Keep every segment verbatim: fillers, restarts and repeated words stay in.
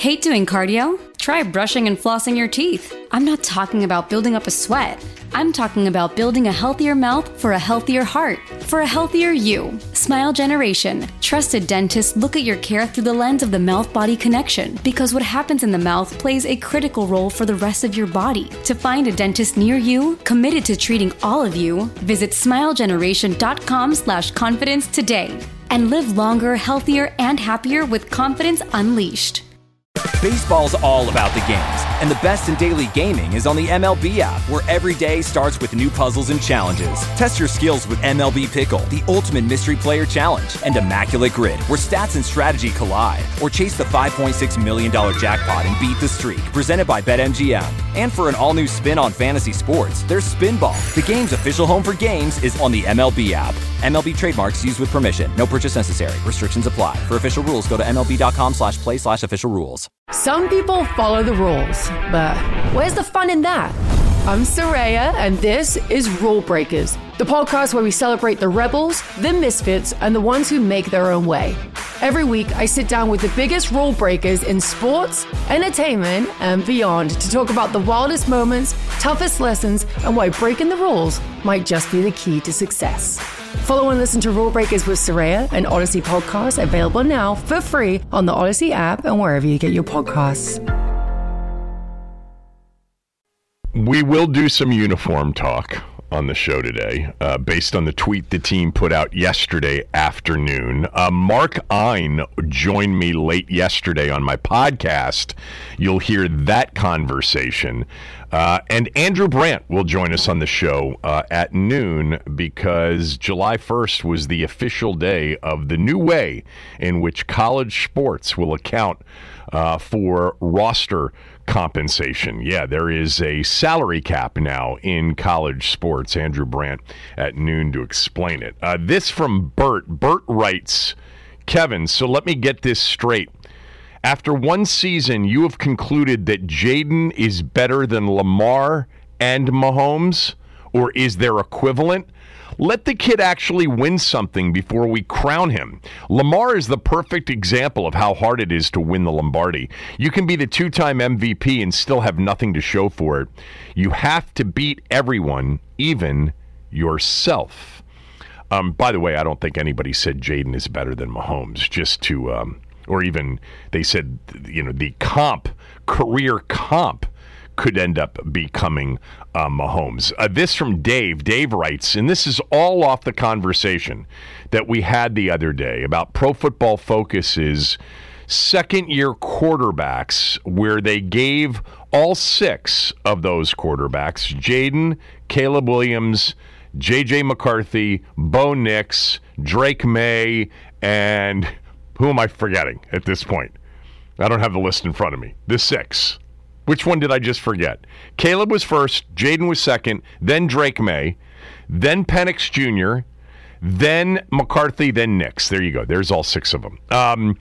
Hate doing cardio? Try brushing and flossing your teeth. I'm not talking about building up a sweat. I'm talking about building a healthier mouth for a healthier heart, for a healthier you. Smile Generation. Trusted dentists look at your care through the lens of the mouth-body connection, because what happens in the mouth plays a critical role for the rest of your body. To find a dentist near you, committed to treating all of you, visit smilegeneration.com slash confidence today. And live longer, healthier, and happier with confidence unleashed. Baseball's all about the games, and the best in daily gaming is on the M L B app, where every day starts with new puzzles and challenges. Test your skills with M L B Pickle, the ultimate mystery player challenge, and Immaculate Grid, where stats and strategy collide. Or chase the five point six million dollars jackpot and beat the streak, presented by BetMGM. And for an all-new spin on fantasy sports, there's Spinball. The game's official home for games is on the M L B app. M L B trademarks used with permission. No purchase necessary. Restrictions apply. For official rules, go to MLB.com slash play slash official rules. Some people follow the rules, but where's the fun in that? I'm Soraya, and this is Rule Breakers, the podcast where we celebrate the rebels, the misfits, and the ones who make their own way. Every week, I sit down with the biggest rule breakers in sports, entertainment, and beyond to talk about the wildest moments, toughest lessons, and why breaking the rules might just be the key to success. Follow and listen to Rule Breakers with Soraya, an Odyssey podcast, available now for free on the Odyssey app and wherever you get your podcasts. We will do some uniform talk on the show today, uh, based on the tweet the team put out yesterday afternoon. Uh, Mark Ein joined me late yesterday on my podcast. You'll hear that conversation. Uh, and Andrew Brandt will join us on the show uh, at noon, because July first was the official day of the new way in which college sports will account uh, for roster compensation. Yeah, there is a salary cap now in college sports. Andrew Brandt at noon to explain it. Uh, this from Bert. Bert writes, Kevin, so let me get this straight. After one season, you have concluded that Jaden is better than Lamar and Mahomes, or is there equivalent? Let the kid actually win something before we crown him. Lamar is the perfect example of how hard it is to win the Lombardi. You can be the two-time M V P and still have nothing to show for it. You have to beat everyone, even yourself. Um, by the way, I don't think anybody said Jaden is better than Mahomes, just to, um, or even they said, you know, the comp, career comp could end up becoming uh, Mahomes. Uh, this from Dave. Dave writes, and this is all off the conversation that we had the other day about Pro Football Focus's second-year quarterbacks, where they gave all six of those quarterbacks, Jaden, Caleb Williams, J J McCarthy, Bo Nix, Drake May, and who am I forgetting at this point? I don't have the list in front of me. The six. Which one did I just forget? Caleb was first, Jaden was second, then Drake May, then Penix Junior, then McCarthy, then Nix. There you go. There's all six of them. Um,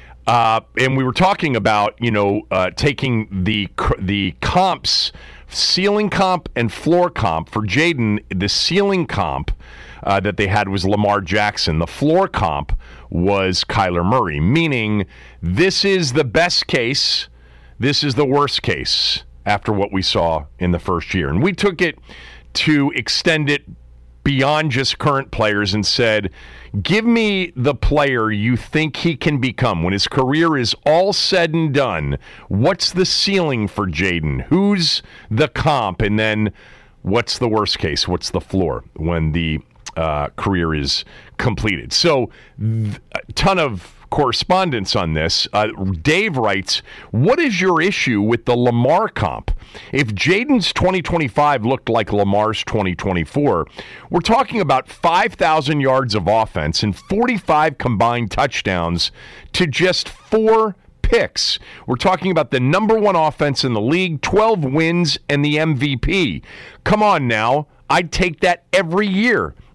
uh, and we were talking about, you know, uh, taking the the comps, ceiling comp and floor comp. For Jaden, the ceiling comp uh, that they had was Lamar Jackson. The floor comp was Kyler Murray, meaning this is the best case. This is the worst case after what we saw in the first year. And we took it to extend it beyond just current players and said, give me the player you think he can become. When his career is all said and done, what's the ceiling for Jaden? Who's the comp? And then what's the worst case? What's the floor when the uh, career is completed? So th- a ton of correspondence on this. Uh, Dave writes, what is your issue with the Lamar comp? If Jaden's twenty twenty-five looked like Lamar's twenty twenty-four, we're talking about five thousand yards of offense and forty-five combined touchdowns to just four picks. We're talking about the number one offense in the league, twelve wins, and the M V P. Come on now. I'd take that every year.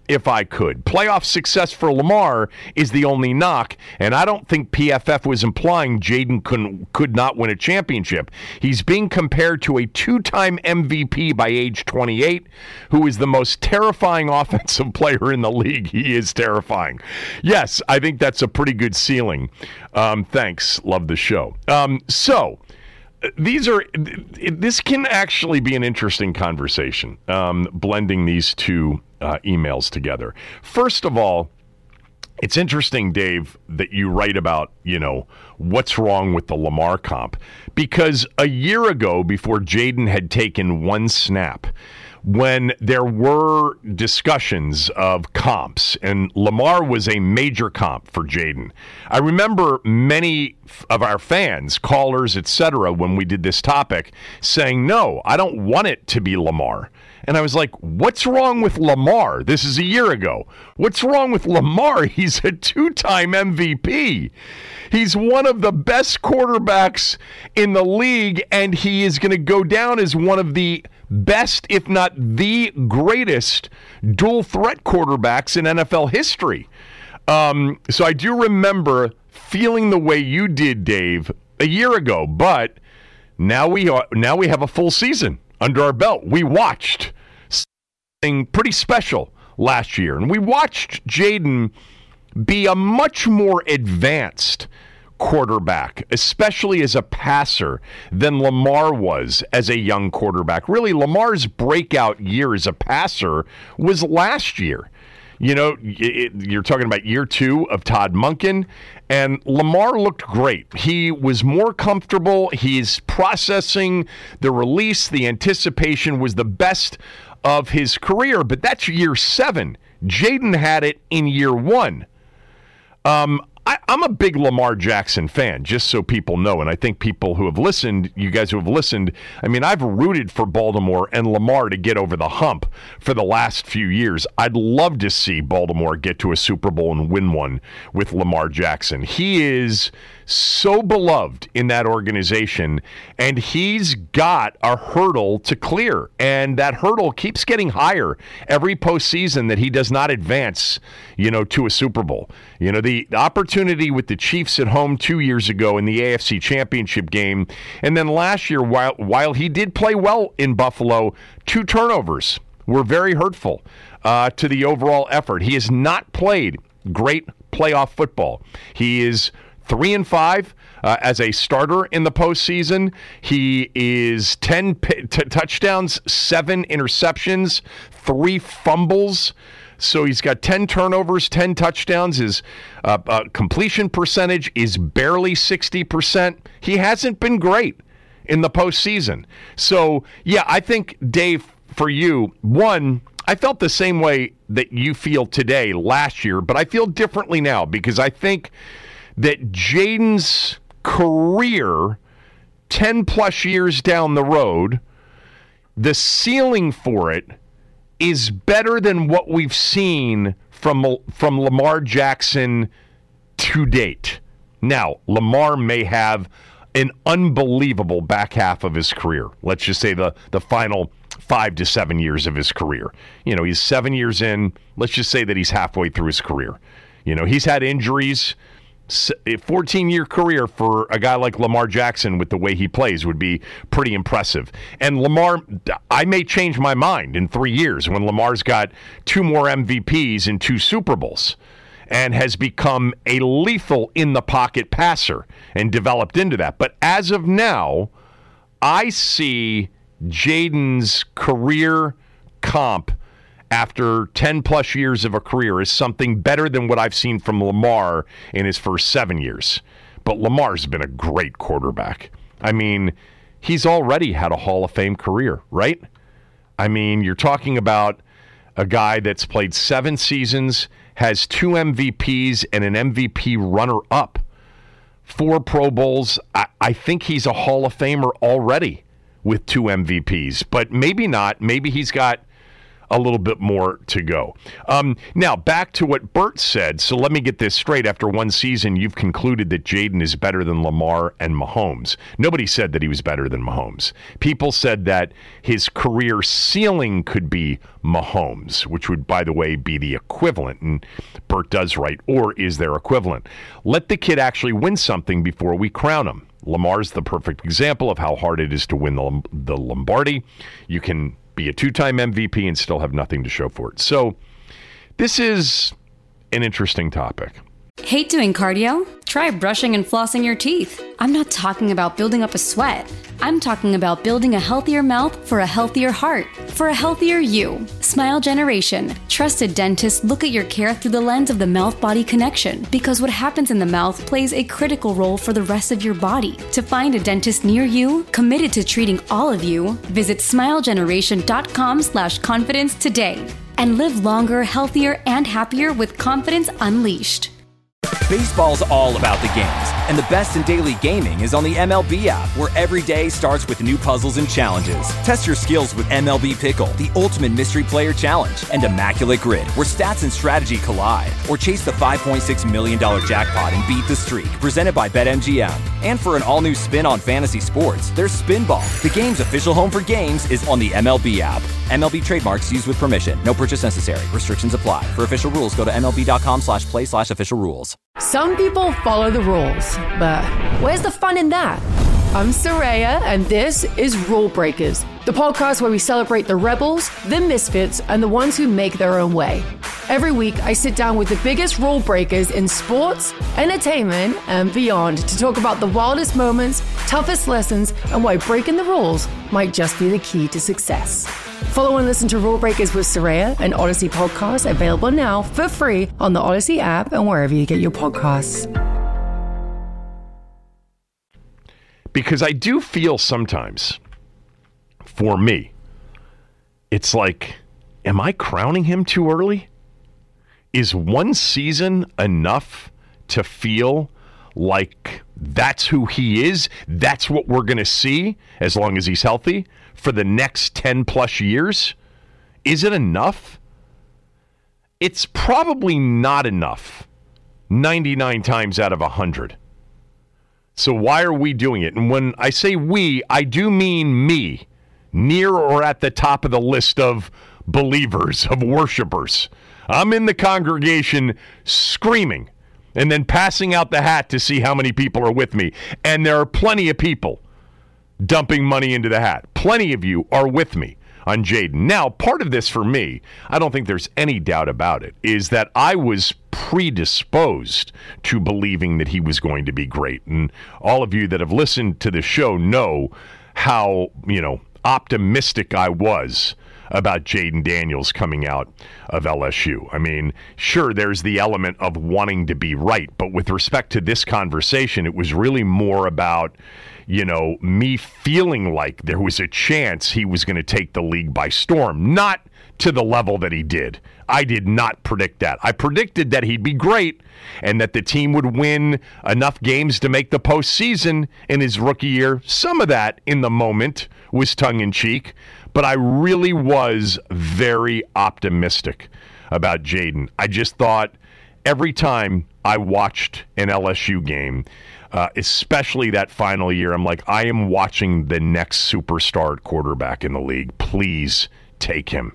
if I could. Playoff success for Lamar is the only knock, and I don't think P F F was implying Jayden couldn't, could not win a championship. He's being compared to a two-time M V P by age twenty-eight, who is the most terrifying offensive player in the league. He is terrifying. Yes, I think that's a pretty good ceiling. Um, thanks. Love the show. Um, so... These are. This can actually be an interesting conversation, um, blending these two uh, emails together. First of all, it's interesting, Dave, that you write about, you know, what's wrong with the Lamar comp. Because a year ago, before Jayden had taken one snap, when there were discussions of comps, and Lamar was a major comp for Jayden. I remember many of our fans, callers, et cetera, when we did this topic, saying, no, I don't want it to be Lamar. And I was like, what's wrong with Lamar? This is a year ago. What's wrong with Lamar? He's a two-time M V P. He's one of the best quarterbacks in the league, and he is going to go down as one of the best, if not the greatest, dual threat quarterbacks in N F L history. Um, so I do remember feeling the way you did, Dave, a year ago. But now we are, now we have a full season under our belt. We watched something pretty special last year, and we watched Jayden be a much more advanced quarterback, especially as a passer, than Lamar was as a young quarterback. Really, Lamar's breakout year as a passer was last year. You know, it, you're talking about year two of Todd Monken, and Lamar looked great. He was more comfortable. He's processing the release. The anticipation was the best of his career, but that's year seven. Jayden had it in year one. Um, I, I'm a big Lamar Jackson fan, just so people know, and I think people who have listened, you guys who have listened, I mean, I've rooted for Baltimore and Lamar to get over the hump for the last few years. I'd love to see Baltimore get to a Super Bowl and win one with Lamar Jackson. He is so beloved in that organization, and he's got a hurdle to clear, and that hurdle keeps getting higher every postseason that he does not advance, you know, to a Super Bowl. You know, the opportunity with the Chiefs at home two years ago in the A F C Championship game, and then last year, while while he did play well in Buffalo, two turnovers were very hurtful uh, to the overall effort. He has not played great playoff football. He is Three and five uh, as a starter in the postseason. He is ten p- t- touchdowns, seven interceptions, three fumbles. So he's got ten turnovers, ten touchdowns. His uh, uh, completion percentage is barely sixty percent. He hasn't been great in the postseason. So, yeah, I think, Dave, for you, one, I felt the same way that you feel today last year, but I feel differently now because I think that Jayden's career, ten plus years down the road, the ceiling for it is better than what we've seen from, from Lamar Jackson to date. Now, Lamar may have an unbelievable back half of his career. Let's just say the, the final five to seven years of his career. You know, he's seven years in. Let's just say that he's halfway through his career. You know, he's had injuries. A fourteen-year career for a guy like Lamar Jackson with the way he plays would be pretty impressive. And Lamar, I may change my mind in three years when Lamar's got two more M V Ps and two Super Bowls and has become a lethal in-the-pocket passer and developed into that. But as of now, I see Jayden's career comp after ten plus years of a career is something better than what I've seen from Lamar in his first seven years. But Lamar's been a great quarterback. I mean, he's already had a Hall of Fame career, right? I mean, you're talking about a guy that's played seven seasons, has two M V Ps and an M V P runner-up, four Pro Bowls. I, I think he's a Hall of Famer already with two M V Ps, but maybe not. Maybe he's got a little bit more to go. Um, now, back to what Bert said. So let me get this straight. After one season, you've concluded that Jaden is better than Lamar and Mahomes. Nobody said that he was better than Mahomes. People said that his career ceiling could be Mahomes, which would, by the way, be the equivalent. And Bert does right, or is their equivalent. Let the kid actually win something before we crown him. Lamar's the perfect example of how hard it is to win the, the Lombardi. You can be a two-time M V P and still have nothing to show for it. So this is an interesting topic. Hate doing cardio? Try brushing and flossing your teeth. I'm not talking about building up a sweat. I'm talking about building a healthier mouth for a healthier heart, for a healthier you. Smile Generation. Trusted dentists look at your care through the lens of the mouth-body connection, because what happens in the mouth plays a critical role for the rest of your body. To find a dentist near you, committed to treating all of you, visit smilegeneration.com slash confidence today. And live longer, healthier, and happier with confidence unleashed. Baseball's all about the games, and the best in daily gaming is on the M L B app, where every day starts with new puzzles and challenges. Test your skills with M L B Pickle, the ultimate mystery player challenge, and Immaculate Grid, where stats and strategy collide. Or chase the five point six million dollars jackpot and beat the streak, presented by BetMGM. And for an all-new spin on fantasy sports, there's Spinball. The game's official home for games is on the M L B app. M L B trademarks used with permission. No purchase necessary. Restrictions apply. For official rules, go to MLB.com slash play slash official rules. Some people follow the rules, but where's the fun in that? I'm Saraya, and this is Rule Breakers, the podcast where we celebrate the rebels, the misfits, and the ones who make their own way. Every week, I sit down with the biggest rule breakers in sports, entertainment, and beyond to talk about the wildest moments, toughest lessons, and why breaking the rules might just be the key to success. Follow and listen to Rule Breakers with Saraya, an Odyssey podcast available now for free on the Odyssey app and wherever you get your podcasts. Because I do feel sometimes, for me, it's like, am I crowning him too early? Is one season enough to feel like that's who he is? That's what we're going to see as long as he's healthy for the next ten plus years? Is it enough? It's probably not enough ninety-nine times out of one hundred. So why are we doing it? And when I say we, I do mean me, near or at the top of the list of believers, of worshipers. I'm in the congregation screaming and then passing out the hat to see how many people are with me. And there are plenty of people dumping money into the hat. Plenty of you are with me on Jaden. Now, part of this for me, I don't think there's any doubt about it, is that I was predisposed to believing that he was going to be great. And all of you that have listened to the show know how, you know, optimistic I was about Jaden Daniels coming out of L S U. I mean, sure, there's the element of wanting to be right, but with respect to this conversation, it was really more about, you know, me feeling like there was a chance he was going to take the league by storm, not to the level that he did. I did not predict that. I predicted that he'd be great and that the team would win enough games to make the postseason in his rookie year. Some of that in the moment was tongue-in-cheek, but I really was very optimistic about Jaden. I just thought every time I watched an L S U game, uh, especially that final year, I'm like, I am watching the next superstar quarterback in the league. Please take him.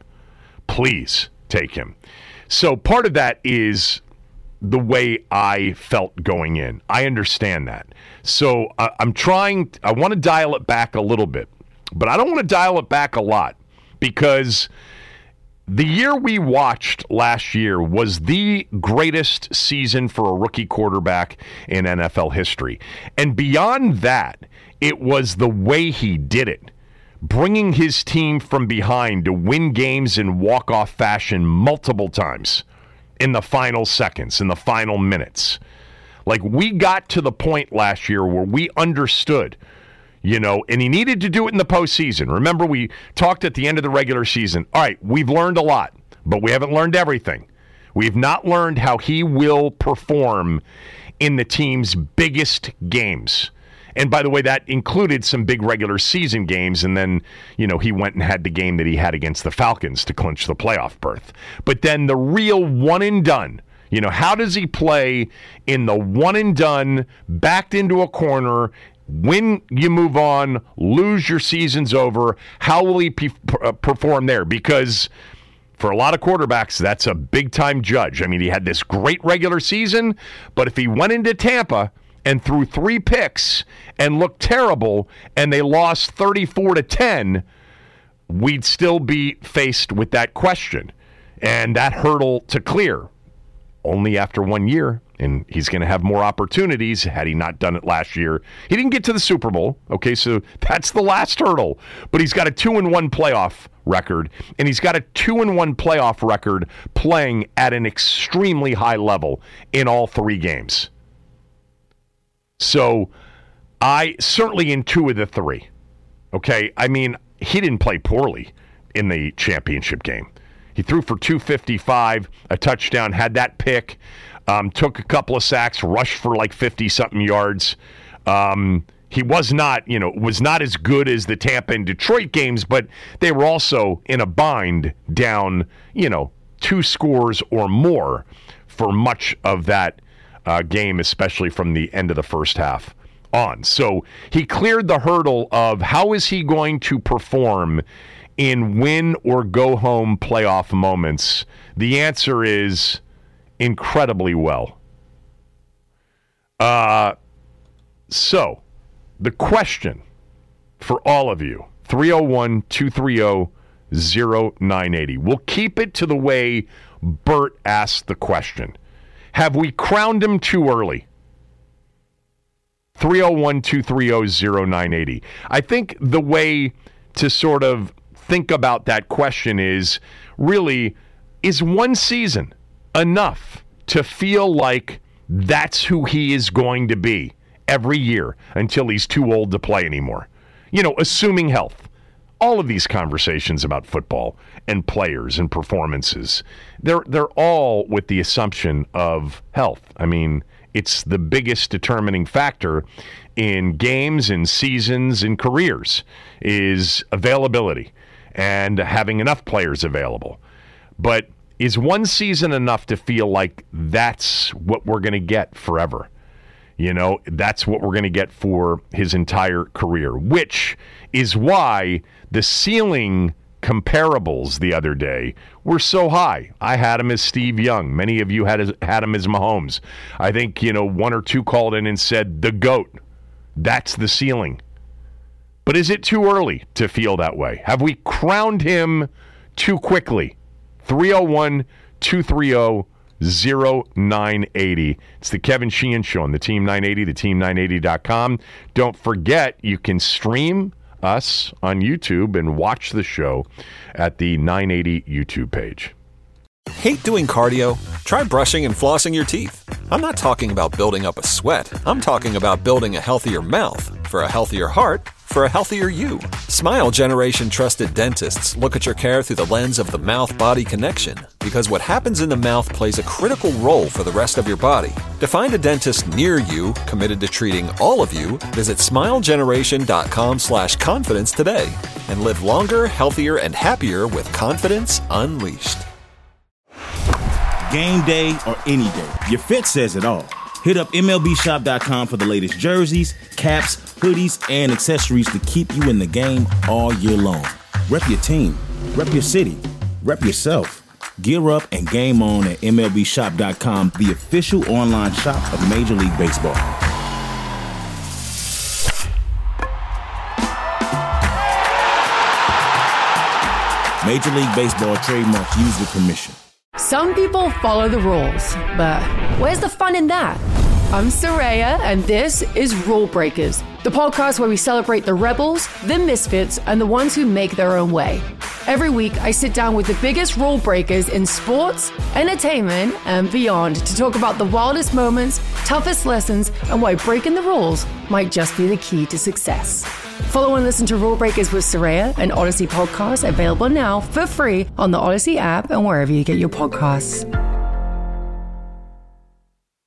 Please take him. So part of that is the way I felt going in. I understand that. So uh, I'm trying, I want to dial it back a little bit, but I don't want to dial it back a lot, because the year we watched last year was the greatest season for a rookie quarterback in N F L history. And beyond that, it was the way he did it, bringing his team from behind to win games in walk-off fashion multiple times in the final seconds, in the final minutes. Like, we got to the point last year where we understood, you know, and he needed to do it in the postseason. Remember, we talked at the end of the regular season. All right, we've learned a lot, but we haven't learned everything. We've not learned how he will perform in the team's biggest games. And by the way, that included some big regular season games, and then, you know, he went and had the game that he had against the Falcons to clinch the playoff berth. But then the real one and done, you know, how does he play in the one and done, backed into a corner, when you move on, lose, your season's over? How will he pe- perform there? Because for a lot of quarterbacks, that's a big-time judge. I mean, he had this great regular season, but if he went into Tampa and threw three picks and looked terrible and they lost thirty-four to ten, we'd still be faced with that question and that hurdle to clear. Only after one year, and he's going to have more opportunities had he not done it last year. He didn't get to the Super Bowl, okay, so that's the last hurdle. But he's got a two and one playoff record, and he's got a two and one playoff record playing at an extremely high level in all three games. So I certainly in two of the three, okay? I mean, he didn't play poorly in the championship game. He threw for two fifty-five, a touchdown, had that pick, um, took a couple of sacks, rushed for like fifty-something yards. Um, he was not, you know, was not as good as the Tampa and Detroit games, but they were also in a bind down, you know, two scores or more for much of that uh, game, especially from the end of the first half on. So he cleared the hurdle of how is he going to perform in win or go home playoff moments. The answer is incredibly well. Uh, so the question for all of you, three oh one, two three oh, oh nine eight oh. We'll keep it to the way Bert asked the question. Have we crowned him too early? three oh one, two three oh, oh nine eight oh. I think the way to sort of think about that question is really, is one season enough to feel like that's who he is going to be every year until he's too old to play anymore? You know, assuming health. All of these conversations about football and players and performances, they're they're all with the assumption of health. I mean, it's the biggest determining factor in games and seasons and careers is availability and having enough players available. But is one season enough to feel like that's what we're going to get forever? You know, that's what we're going to get for his entire career, which is why the ceiling comparables the other day were so high. I had him as Steve Young. Many of you had, had him as Mahomes. I think, you know, one or two called in and said, the GOAT. That's the ceiling. But is it too early to feel that way? Have we crowned him too quickly? three oh one, two three oh, oh nine eight oh. It's the Kevin Sheehan Show on the Team nine eighty, the team nine eighty dot com. Don't forget, you can stream us on YouTube and watch the show at the nine eighty YouTube page. Hate doing cardio? Try brushing and flossing your teeth. I'm not talking about building up a sweat. I'm talking about building a healthier mouth for a healthier heart for a healthier you. Smile Generation trusted dentists look at your care through the lens of the mouth-body connection, because what happens in the mouth plays a critical role for the rest of your body. To find a dentist near you committed to treating all of you, visit smilegeneration.com slash confidence today and live longer, healthier, and happier with confidence unleashed. Game day or any day, your fit says it all. Hit up M L B shop dot com for the latest jerseys, caps, hoodies, and accessories to keep you in the game all year long. Rep your team, rep your city, rep yourself. Gear up and game on at M L B shop dot com, the official online shop of Major League Baseball. Major League Baseball trademarks used with permission. Some people follow the rules, but where's the fun in that? I'm Saraya, and this is Rule Breakers, the podcast where we celebrate the rebels, the misfits, and the ones who make their own way. Every week, I sit down with the biggest rule breakers in sports, entertainment, and beyond to talk about the wildest moments, toughest lessons, and why breaking the rules might just be the key to success. Follow and listen to Rule Breakers with Saraya, an Odyssey podcast available now for free on the Odyssey app and wherever you get your podcasts.